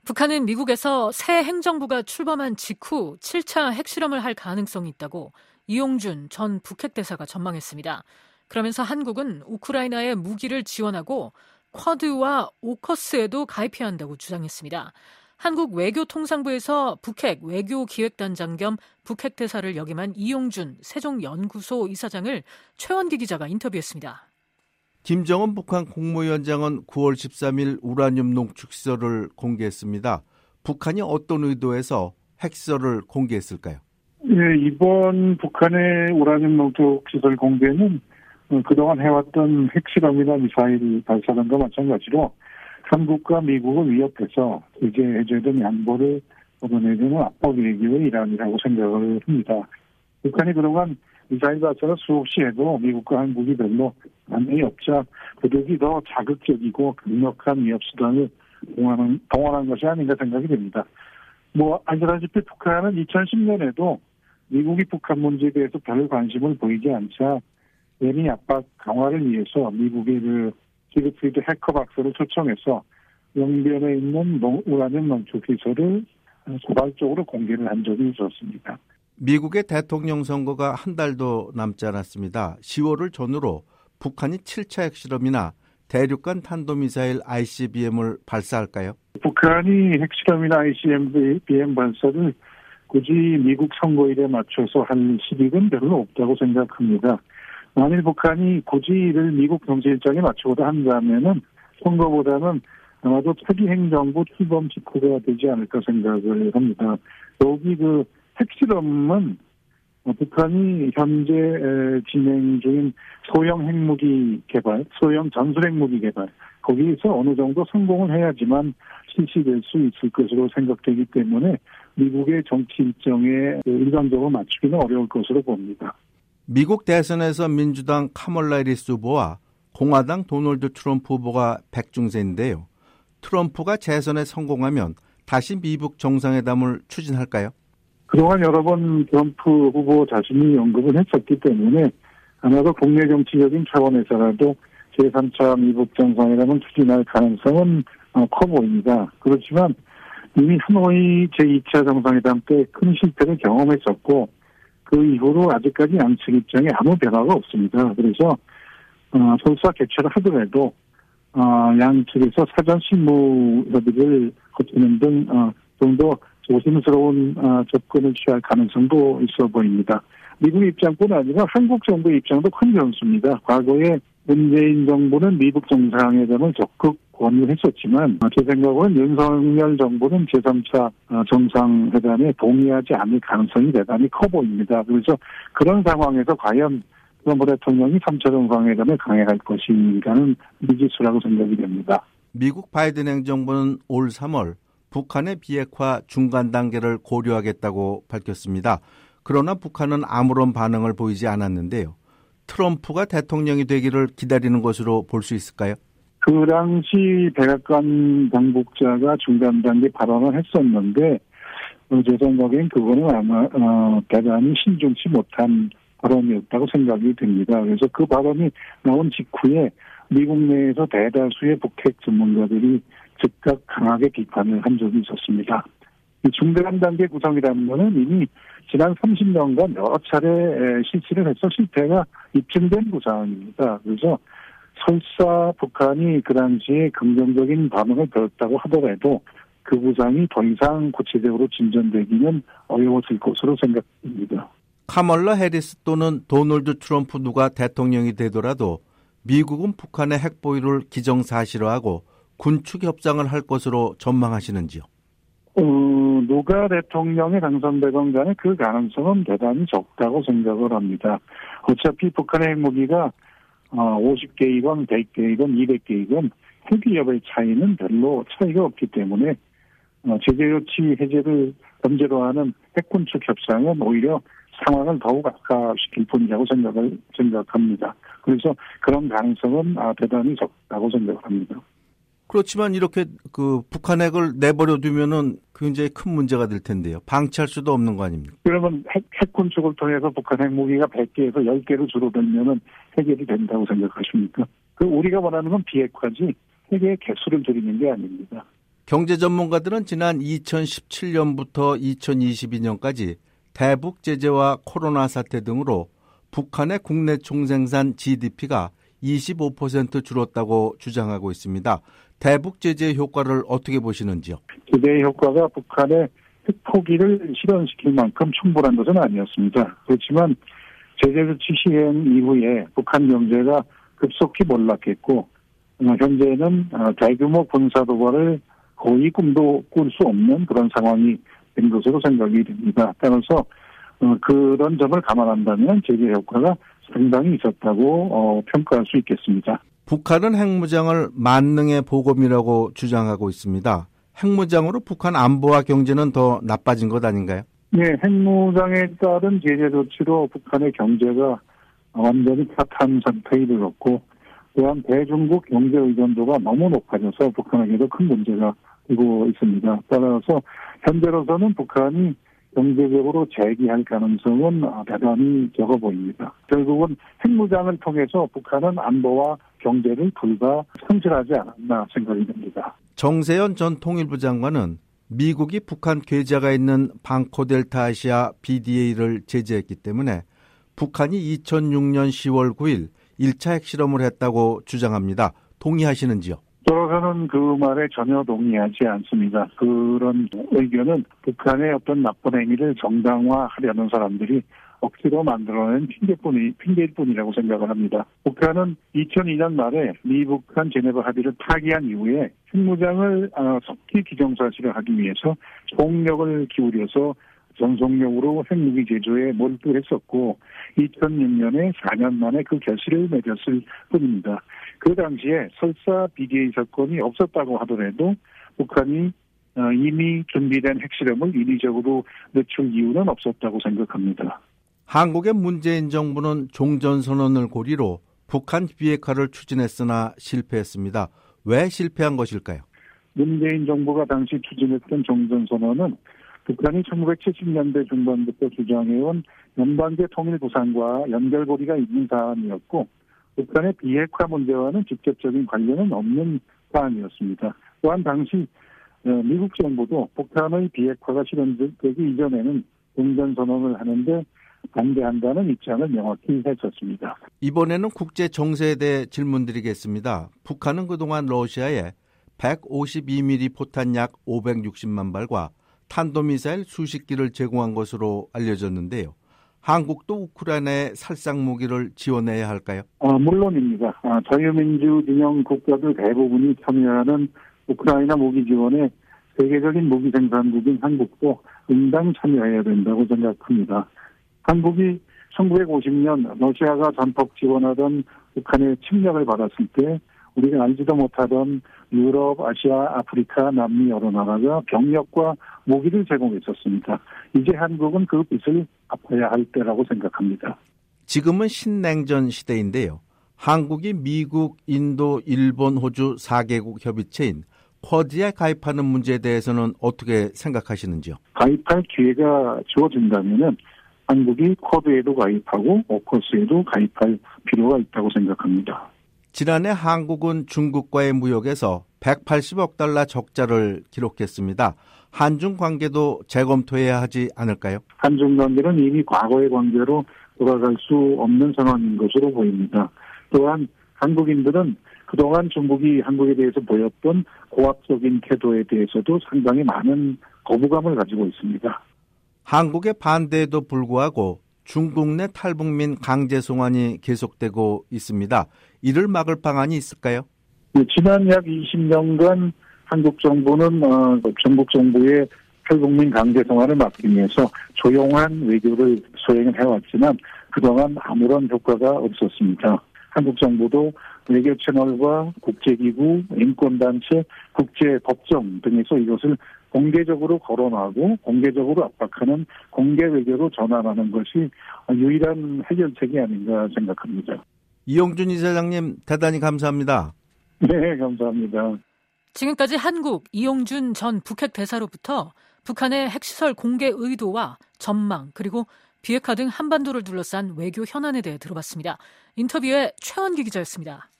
북한은 미국에서 새 행정부가 출범한 직후 7차 핵실험을 할 가능성이 있다고 이용준 전 북핵 대사가 전망했습니다. 그러면서 한국은 우크라이나에 무기를 지원하고 쿼드와 오커스에도 가입해야 한다고 주장했습니다. 한국 외교통상부에서 북핵 외교기획단장 겸 북핵 대사를 역임한 이용준 세종연구소 이사장을 최원기 기자가 인터뷰했습니다. 김정은 북한 국무위원장은 9월 13일 우라늄 농축시설을 공개했습니다. 북한이 어떤 의도에서 핵시설을 공개했을까요? 네, 이번 북한의 우라늄 농축시설 공개는 그동안 해왔던 핵실험이나 미사일 발사단과 마찬가지로 한국과 미국을 위협해서 세계 해제 등 양보를 얻어내려는 압박 외교의 일환이라고 생각을 합니다. 북한이 그동안 미사일 발사를 수없이 해도 미국과 한국이 별로 반응이 없자 그들이 더 자극적이고 강력한 위협 수단을 동원한 것이 아닌가 생각이 됩니다. 아시다시피 북한은 2010년에도 미국이 북한 문제에 대해서 별 관심을 보이지 않자 연이 압박 강화를 위해서 미국의 시그프리드 해커 박사를 초청해서 영변에 있는 우라늄 농축시설을 소발적으로 공개를 한 적이 있었습니다. 미국의 대통령 선거가 한 달도 남지 않았습니다. 10월을 전후로 북한이 7차 핵실험이나 대륙간 탄도미사일 ICBM을 발사할까요? 북한이 핵실험이나 ICBM 발사를 굳이 미국 선거일에 맞춰서 할 시기는 별로 없다고 생각합니다. 만일 북한이 굳이 이를 미국 정치일정에 맞추고자 한다면은 선거보다는 아마도 차기 행정부 출범 직후가 되지 않을까 생각을 합니다. 여기 핵실험은 북한이 현재 진행 중인 소형 핵무기 개발, 소형 전술 핵무기 개발, 거기에서 어느 정도 성공을 해야지만 실시될 수 있을 것으로 생각되기 때문에 미국의 정치 일정에 일반적으로 맞추기는 어려울 것으로 봅니다. 미국 대선에서 민주당 카멀라 해리스 후보와 공화당 도널드 트럼프 후보가 백중세인데요. 트럼프가 재선에 성공하면 다시 미북 정상회담을 추진할까요? 그동안 여러 번 트럼프 후보 자신이 언급을 했었기 때문에 아마도 국내 정치적인 차원에서라도 제3차 미북 정상회담을 추진할 가능성은 커 보입니다. 그렇지만 이미 하노이 제2차 정상회담 때 큰 실패를 경험했었고 그 이후로 아직까지 양측 입장에 아무 변화가 없습니다. 그래서 설사 개최를 하더라도 양측에서 사전 실무 협의를 거치는 등 좀 더 조심스러운 접근을 취할 가능성도 있어 보입니다. 미국 입장뿐 아니라 한국 정부의 입장도 큰 변수입니다. 과거에 문재인 정부는 미국 정상회담을 적극 권유했었지만 제 생각으로는 윤석열 정부는 제3차 정상회담에 동의하지 않을 가능성이 대단히 커 보입니다. 그래서 그런 상황에서 과연 트럼프 대통령이 3차 정상회담에 강행할 것인가는 미지수라고 생각이 됩니다. 미국 바이든 행정부는 올 3월 북한의 비핵화 중간 단계를 고려하겠다고 밝혔습니다. 그러나 북한은 아무런 반응을 보이지 않았는데요. 트럼프가 대통령이 되기를 기다리는 것으로 볼 수 있을까요? 그 당시 백악관 당국자가 중간 단계 발언을 했었는데 제 생각엔 그거는 아마 대단히 신중치 못한 발언이었다고 생각이 됩니다. 그래서 그 발언이 나온 직후에 미국 내에서 대다수의 북핵 전문가들이 즉각 강하게 비판을 한 적이 있었습니다. 이 중간 단계 구성이라는 것은 이미 지난 30년간 여러 차례 실시를 해서 실패가 입증된 구상입니다. 그래서 설사 북한이 그 당시에 긍정적인 반응을 보였다고 하더라도 그 구상이 더 이상 구체적으로 진전되기는 어려웠을 것으로 생각됩니다. 카멀라 해리스 또는 도널드 트럼프 누가 대통령이 되더라도 미국은 북한의 핵 보유를 기정사실화하고 군축 협상을 할 것으로 전망하시는지요? 누가 대통령에 당선되건 간에 그 가능성은 대단히 적다고 생각을 합니다. 어차피 북한의 핵무기가 50개이건 100개이건 200개이건 핵 위협의 차이는 별로 차이가 없기 때문에 제재조치 해제를 전제로 하는 핵군축 협상은 오히려 상황을 더욱 악화시킬 뿐이라고 생각합니다. 그래서 그런 가능성은 대단히 적다고 생각합니다. 그렇지만 이렇게 북한 핵을 내버려 두면은 굉장히 큰 문제가 될 텐데요. 방치할 수도 없는 거 아닙니까? 그러면 핵 군축을 통해서 북한 핵무기가 100개에서 10개로 줄어들면은 해결이 된다고 생각하십니까? 우리가 원하는 건 비핵화지 핵의 개수를 줄이는 게 아닙니다. 경제 전문가들은 지난 2017년부터 2022년까지 대북 제재와 코로나 사태 등으로 북한의 국내 총생산 GDP가 25% 줄었다고 주장하고 있습니다. 대북 제재의 효과를 어떻게 보시는지요? 제재의 효과가 북한의 핵포기를 실현시킬 만큼 충분한 것은 아니었습니다. 그렇지만 제재 조치 시행 이후에 북한 경제가 급속히 몰락했고 현재는 대규모 군사 도발을 거의 꿈도 꿀 수 없는 그런 상황이 된 것으로 생각이 됩니다. 따라서 그런 점을 감안한다면 제재 효과가 상당히 있었다고 평가할 수 있겠습니다. 북한은 핵무장을 만능의 보검이라고 주장하고 있습니다. 핵무장으로 북한 안보와 경제는 더 나빠진 것 아닌가요? 네, 핵무장에 따른 제재 조치로 북한의 경제가 완전히 파탄 상태에 이르렀고 또한 대중국 경제 의존도가 너무 높아져서 북한에게도 큰 문제가 되고 있습니다. 따라서 현재로서는 북한이 경제적으로 재기할 가능성은 대단히 적어 보입니다. 결국은 핵무장을 통해서 북한은 안보와 경제를 둘 다 상실하지 않았나 생각이 듭니다. 정세현 전 통일부 장관은 미국이 북한 계좌가 있는 방코델타 아시아 BDA를 제재했기 때문에 북한이 2006년 10월 9일 1차 핵실험을 했다고 주장합니다. 동의하시는지요? 저는 그 말에 전혀 동의하지 않습니다. 그런 의견은 북한의 어떤 나쁜 행위를 정당화하려는 사람들이 억지로 만들어낸 핑계일 뿐이라고 생각을 합니다. 북한은 2002년 말에 미북한 제네바 합의를 파기한 이후에 핵무장을 속히 기정사실을 하기 위해서 총력을 기울여서 전속력으로 핵무기 제조에 몰두했었고 2006년에 4년 만에 그 결실을 맺었을 뿐입니다. 그 당시에 설사 BDA 사건이 없었다고 하더라도 북한이 이미 준비된 핵실험을 인위적으로 늦출 이유는 없었다고 생각합니다. 한국의 문재인 정부는 종전선언을 고리로 북한 비핵화를 추진했으나 실패했습니다. 왜 실패한 것일까요? 문재인 정부가 당시 추진했던 종전선언은 북한이 1970년대 중반부터 주장해온 연방제 통일 구상과 연결고리가 있는 사안이었고 북한의 비핵화 문제와는 직접적인 관련은 없는 사안이었습니다. 또한 당시 미국 정부도 북한의 비핵화가 실현되기 이전에는 종전선언을 하는데 반대한다는 입장을 명확히 했었습니다. 이번에는 국제 정세에 대해 질문드리겠습니다. 북한은 그동안 러시아에 152mm 포탄 약 560만 발과 탄도미사일 수십 기를 제공한 것으로 알려졌는데요. 한국도 우크라이나에 살상 무기를 지원해야 할까요? 물론입니다. 자유민주 진영 국가들 대부분이 참여하는 우크라이나 무기 지원에 세계적인 무기 생산국인 한국도 응당 참여해야 된다고 생각합니다. 한국이 1950년 러시아가 전폭 지원하던 북한의 침략을 받았을 때 우리가 알지도 못하던 유럽, 아시아, 아프리카, 남미 여러 나라가 병력과 무기를 제공했었습니다. 이제 한국은 그 빚을 갚아야 할 때라고 생각합니다. 지금은 신냉전 시대인데요. 한국이 미국, 인도, 일본, 호주 4개국 협의체인 쿼드에 가입하는 문제에 대해서는 어떻게 생각하시는지요? 가입할 기회가 주어진다면 한국이 쿼드에도 가입하고 오커스에도 가입할 필요가 있다고 생각합니다. 지난해 한국은 중국과의 무역에서 180억 달러 적자를 기록했습니다. 한중 관계도 재검토해야 하지 않을까요? 한중 관계는 이미 과거의 관계로 돌아갈 수 없는 상황인 것으로 보입니다. 또한 한국인들은 그동안 중국이 한국에 대해서 보였던 고압적인 태도에 대해서도 상당히 많은 거부감을 가지고 있습니다. 한국의 반대에도 불구하고 중국 내 탈북민 강제 송환이 계속되고 있습니다. 이를 막을 방안이 있을까요? 지난 약 20년간 한국 정부는 중국 정부의 탈북민 강제 송환을 막기 위해서 조용한 외교를 수행을 해왔지만 그동안 아무런 효과가 없었습니다. 한국 정부도 외교 채널과 국제기구, 인권단체, 국제법정 등에서 이것을 공개적으로 거론하고 공개적으로 압박하는 공개 외교로 전환하는 것이 유일한 해결책이 아닌가 생각합니다. 이용준 이사장님 대단히 감사합니다. 네, 감사합니다. 지금까지 한국 이용준 전 북핵 대사로부터 북한의 핵시설 공개 의도와 전망 그리고 비핵화 등 한반도를 둘러싼 외교 현안에 대해 들어봤습니다. 인터뷰의 최원기 기자였습니다.